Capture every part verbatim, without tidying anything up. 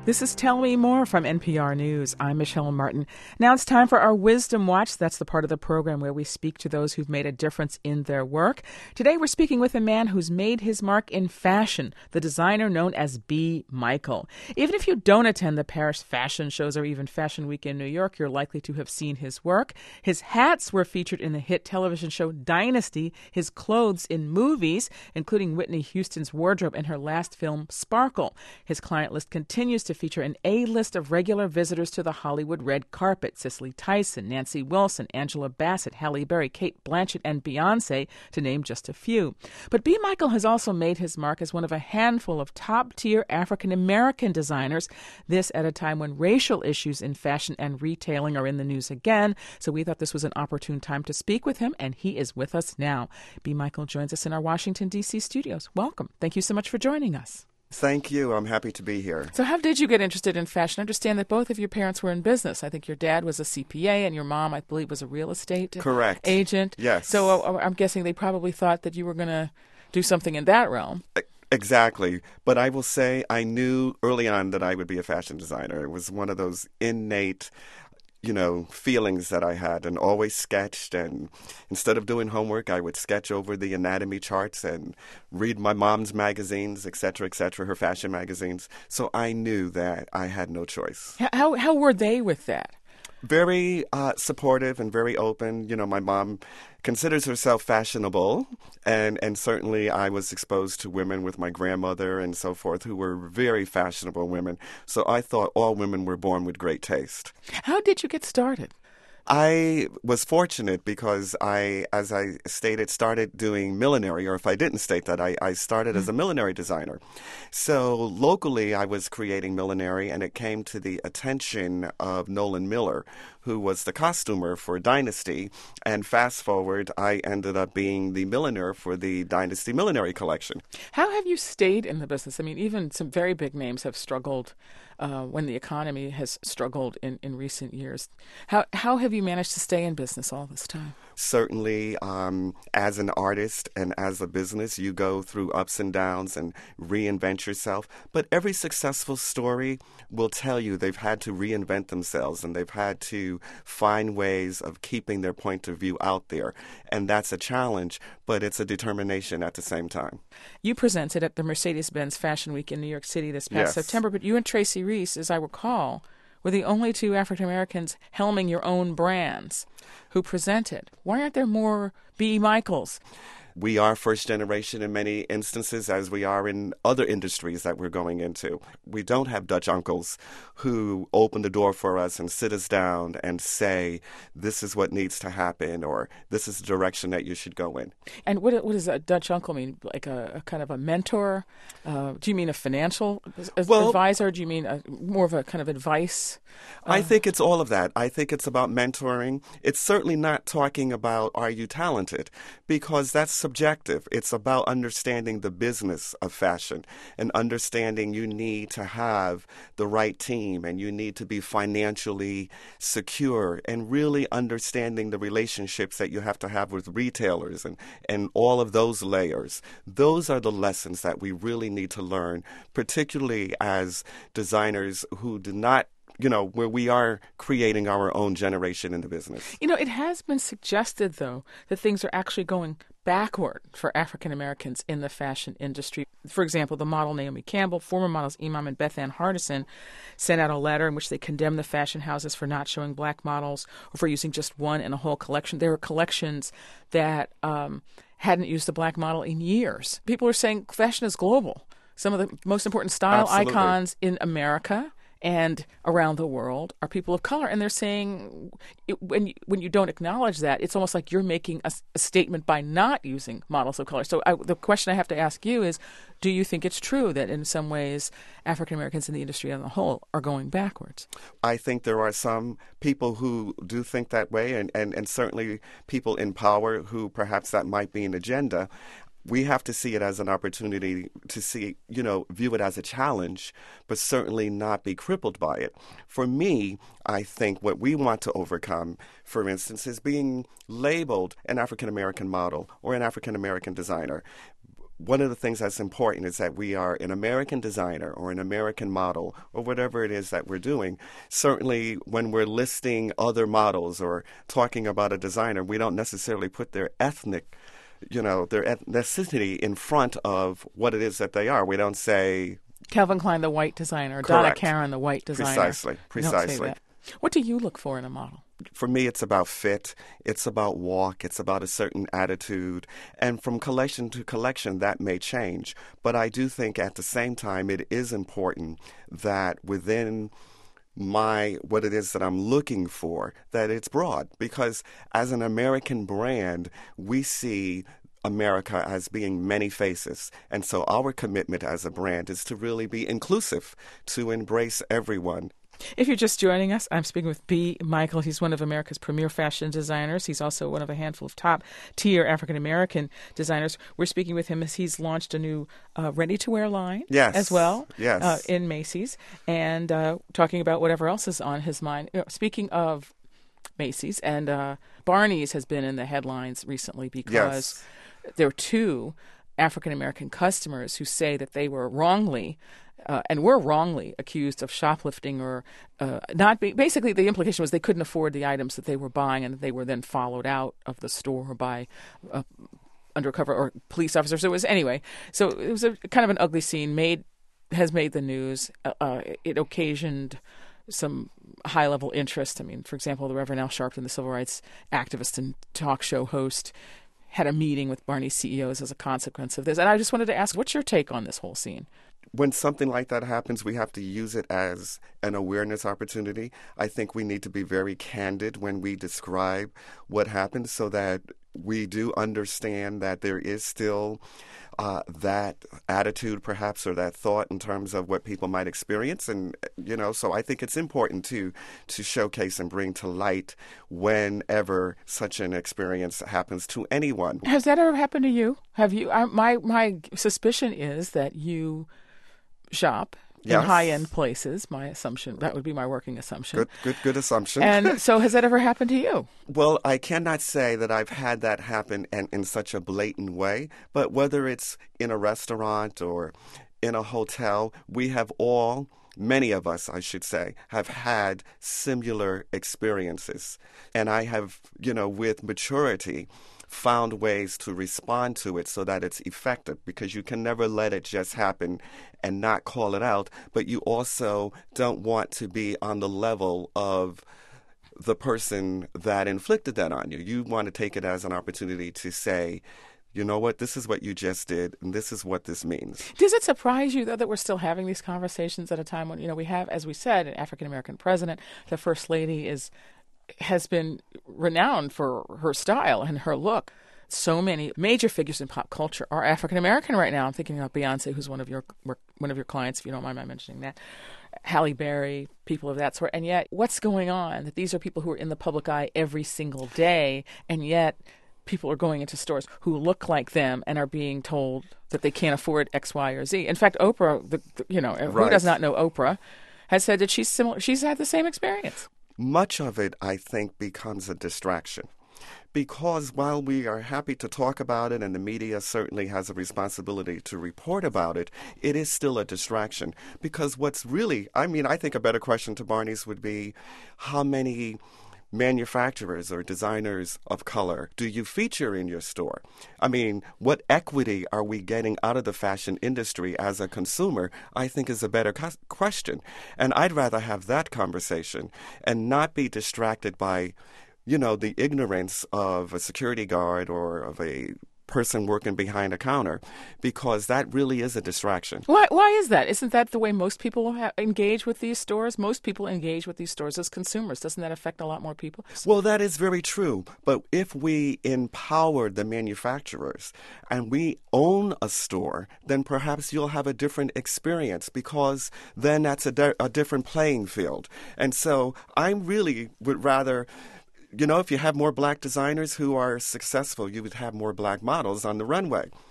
This is Tell Me More from N P R News. I'm Michelle Martin. Now it's time for our Wisdom Watch. That's the part of the program where we speak to those who've made a difference in their work. Today we're speaking with a man who's made his mark in fashion, the designer known as B. Michael. Even if you don't attend the Paris fashion shows or even Fashion Week in New York, you're likely to have seen his work. His hats were featured in the hit television show Dynasty, his clothes in movies, including Whitney Houston's wardrobe in her last film, Sparkle. His client list continues to feature an A-list of regular visitors to the Hollywood red carpet: Cicely Tyson, Nancy Wilson, Angela Bassett, Halle Berry, Cate Blanchett, and Beyonce, to name just a few. But B. Michael has also made his mark as one of a handful of top-tier African-American designers, this at a time when racial issues in fashion and retailing are in the news again. So we thought this was an opportune time to speak with him, and he is with us now. B. Michael joins us in our Washington, D C studios. Welcome. Thank you so much for joining us. Thank you. I'm happy to be here. So how did you get interested in fashion? I understand that both of your parents were in business. I think your dad was a C P A and your mom, I believe, was a real estate Correct. agent. Yes. So uh, I'm guessing they probably thought that you were going to do something in that realm. Exactly. But I will say I knew early on that I would be a fashion designer. It was one of those innate you know, feelings that I had, and always sketched. And instead of doing homework, I would sketch over the anatomy charts and read my mom's magazines, et cetera, et cetera, her fashion magazines. So I knew that I had no choice. How how were they with that? Very uh, supportive and very open. You know, my mom considers herself fashionable, and, and certainly I was exposed to women with my grandmother and so forth who were very fashionable women. So I thought all women were born with great taste. How did you get started? I was fortunate because I, as I stated, started doing millinery, or if I didn't state that, I, I started mm-hmm. as a millinery designer. So locally, I was creating millinery, and it came to the attention of Nolan Miller, who was the costumer for Dynasty. And fast forward, I ended up being the milliner for the Dynasty Millinery Collection. How have you stayed in the business? I mean, even some very big names have struggled uh, when the economy has struggled in, in recent years. How how have you managed to stay in business all this time? Certainly, um, as an artist and as a business, you go through ups and downs and reinvent yourself. But every successful story will tell you they've had to reinvent themselves, and they've had to find ways of keeping their point of view out there. And that's a challenge, but it's a determination at the same time. You presented at the Mercedes-Benz Fashion Week in New York City this past yes. September, but you and Tracy Reese, as I recall, were the only two African-Americans helming your own brands who presented. Why aren't there more B. Michaels? We are first generation in many instances, as we are in other industries that we're going into. We don't have Dutch uncles who open the door for us and sit us down and say, this is what needs to happen, or this is the direction that you should go in. And what what does a Dutch uncle mean? Like a, a kind of a mentor? Uh, do you mean a financial well, advisor? Do you mean a, more of a kind of advice? Uh, I think it's all of that. I think it's about mentoring. It's certainly not talking about, are you talented? Because that's subjective. It's about understanding the business of fashion and understanding you need to have the right team, and you need to be financially secure, and really understanding the relationships that you have to have with retailers and, and all of those layers. Those are the lessons that we really need to learn, particularly as designers who do not you know, where we are creating our own generation in the business. You know, it has been suggested, though, that things are actually going backward for African Americans in the fashion industry. For example, the model Naomi Campbell, former models Imam and Beth Ann Hardison, sent out a letter in which they condemned the fashion houses for not showing black models or for using just one in a whole collection. There were collections that um, hadn't used a black model in years. People are saying fashion is global. Some of the most important style Absolutely. icons in America and around the world are people of color. And they're saying it, when, you, when you don't acknowledge that, it's almost like you're making a, a statement by not using models of color. So I, the question I have to ask you is, do you think it's true that in some ways African Americans in the industry on the whole are going backwards? I think there are some people who do think that way, and, and, and certainly people in power who perhaps that might be an agenda. We have to see it as an opportunity to see, you know, view it as a challenge, but certainly not be crippled by it. For me, I think what we want to overcome, for instance, is being labeled an African-American model or an African-American designer. one of the things that's important is that we are an American designer or an American model or whatever it is that we're doing. Certainly when we're listing other models or talking about a designer, we don't necessarily put their ethnic, you know, their ethnicity in front of what it is that they are. We don't say Calvin Klein, the white designer, Donna correct. Karan, the white designer. Precisely, precisely. What do you look for in a model? For me, it's about fit, it's about walk, it's about a certain attitude. And from collection to collection, that may change. But I do think at the same time, it is important that within my what it is that I'm looking for, that it's broad. Because as an American brand, we see America as being many faces. And so our commitment as a brand is to really be inclusive, to embrace everyone. If you're just joining us, I'm speaking with B. Michael. He's one of America's premier fashion designers. He's also one of a handful of top-tier African-American designers. We're speaking with him as he's launched a new uh, ready-to-wear line yes. as well yes. uh, in Macy's, and uh, talking about whatever else is on his mind. You know, speaking of Macy's, and uh, Barney's has been in the headlines recently because yes. there are two African-American customers who say that they were wrongly Uh, and were wrongly accused of shoplifting or uh, not. Be, basically, the implication was they couldn't afford the items that they were buying, and that they were then followed out of the store by uh, undercover or police officers. So it was anyway. So it was a kind of an ugly scene. Made has made the news. Uh, it occasioned some high-level interest. I mean, for example, the Reverend Al Sharpton, the civil rights activist and talk show host, had a meeting with Barney's C E Os as a consequence of this. And I just wanted to ask, what's your take on this whole scene? When something like that happens, we have to use it as an awareness opportunity. I think we need to be very candid when we describe what happened so that we do understand that there is still uh, that attitude, perhaps, or that thought in terms of what people might experience. And, you know, so I think it's important to, to showcase and bring to light whenever such an experience happens to anyone. Has that ever happened to you? Have you? I, my, my suspicion is that you shop in yes. high-end places. My assumption, that would be my working assumption. Good, good, good assumption. And so has that ever happened to you? Well, I cannot say that I've had that happen in, in such a blatant way, but whether it's in a restaurant or in a hotel, we have all, many of us, I should say, have had similar experiences. And I have, you know, with maturity, found ways to respond to it so that it's effective, because you can never let it just happen and not call it out, but you also don't want to be on the level of the person that inflicted that on you. You want to take it as an opportunity to say, you know what, this is what you just did, and this is what this means. Does it surprise you, though, that we're still having these conversations at a time when, you know, we have, as we said, an African-American president, the First Lady is has been renowned for her style and her look. So many major figures in pop culture are African American right now. I'm thinking about Beyonce, who's one of your one of your clients, if you don't mind my mentioning that. Halle Berry, people of that sort. And yet, what's going on? That these are people who are in the public eye every single day, and yet people are going into stores who look like them and are being told that they can't afford X, Y, or Z. In fact, Oprah, the, the, you know, right. who does not know Oprah, has said that she's similar. She's had the same experience. Much of it, I think, becomes a distraction. Because while we are happy to talk about it and the media certainly has a responsibility to report about it, it is still a distraction. Because what's really, I mean, I think a better question to Barney's would be, how many manufacturers or designers of color do you feature in your store? I mean, what equity are we getting out of the fashion industry as a consumer, I think is a better co- question. And I'd rather have that conversation and not be distracted by, you know, the ignorance of a security guard or of a person working behind a counter, because that really is a distraction. Why Why is that? Isn't that the way most people ha- engage with these stores? Most people engage with these stores as consumers. Doesn't that affect a lot more people? Well, that is very true. But if we empower the manufacturers and we own a store, then perhaps you'll have a different experience, because then that's a, di- a different playing field. And so I really would rather... You know, if you have more black designers who are successful, you would have more black models on the runway.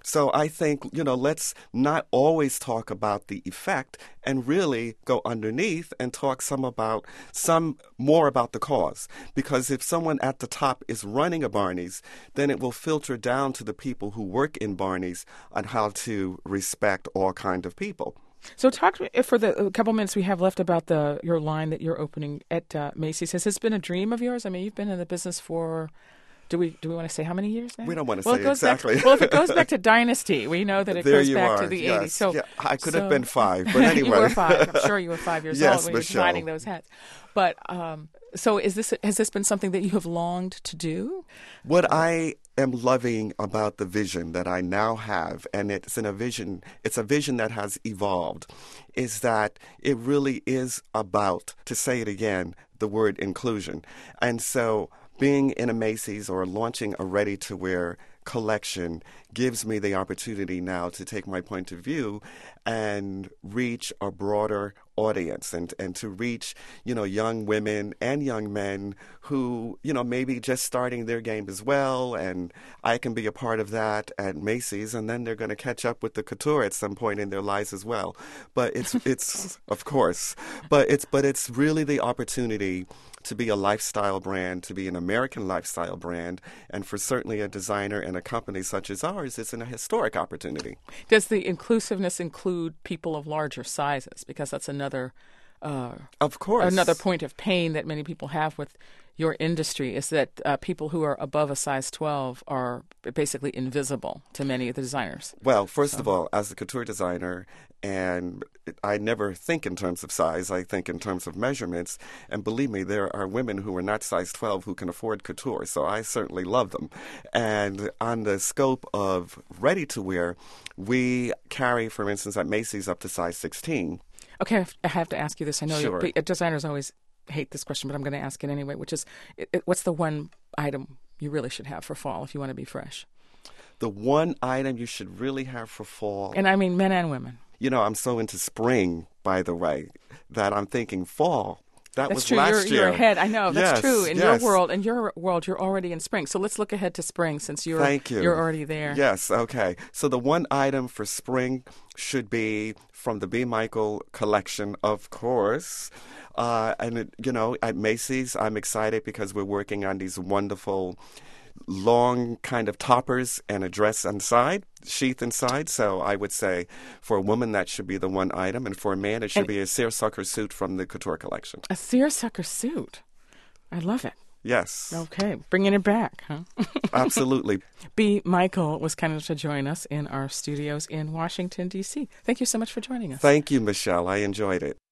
So I think, you know, let's not always talk about the effect and really go underneath and talk some about some more about the cause. Because if someone at the top is running a Barney's, then it will filter down to the people who work in Barney's on how to respect all kind of people. So talk to me for the couple minutes we have left about the your line that you're opening at uh, Macy's. Has this been a dream of yours? I mean, you've been in the business for, do we do we want to say how many years now? We don't want to well, say it goes exactly. Back, well, if it goes back to Dynasty, we know that it there goes you back are. to the yes. eighties. So yeah, I could so, have been five, but anyway. You were five. I'm sure you were five years yes, old when Michelle. you were designing those hats. But um, so is this has this been something that you have longed to do? What I am loving about the vision that I now have, and it's in a vision, it's a vision that has evolved, is that it really is about, to say it again, the word inclusion. And so being in a Macy's or launching a ready-to-wear collection gives me the opportunity now to take my point of view and reach a broader audience and, and to reach, you know, young women and young men who, you know, maybe just starting their game as well. And I can be a part of that at Macy's, and then they're going to catch up with the couture at some point in their lives as well. But it's, it's of course, but it's, but it's really the opportunity to be a lifestyle brand, to be an American lifestyle brand, and for certainly a designer and a company such as ours, it's an, a historic opportunity. Does the inclusiveness include people of larger sizes? Because that's another, uh, of course, another point of pain that many people have with your industry is that uh, people who are above a size twelve are basically invisible to many of the designers. Well, first so. of all, as a couture designer, and I never think in terms of size, I think in terms of measurements. And believe me, there are women who are not size twelve who can afford couture, so I certainly love them. And on the scope of ready-to-wear, we carry, for instance, at Macy's up to size sixteen. Okay, I have to ask you this. I know sure. designers always hate this question, but I'm going to ask it anyway, which is, it, it, what's the one item you really should have for fall if you want to be fresh? The one item you should really have for fall. And I mean men and women. You know, I'm so into spring, by the way, that I'm thinking fall. That that's was true. last you're, year. You're ahead. I know. That's yes, true. In yes. your world, in your world, you're already in spring. So let's look ahead to spring since you're Thank you. you're already there. Yes. Okay. So the one item for spring should be from the B. Michael collection, of course. Uh, and it, you know, at Macy's, I'm excited because we're working on these wonderful long kind of toppers and a dress inside, sheath inside. So I would say for a woman, that should be the one item. And for a man, it should and be a seersucker suit from the couture collection. A seersucker suit. I love it. Yes. Okay. Bringing it back, huh? Absolutely. B. Michael was kind enough to join us in our studios in Washington, D C. Thank you so much for joining us. Thank you, Michelle. I enjoyed it.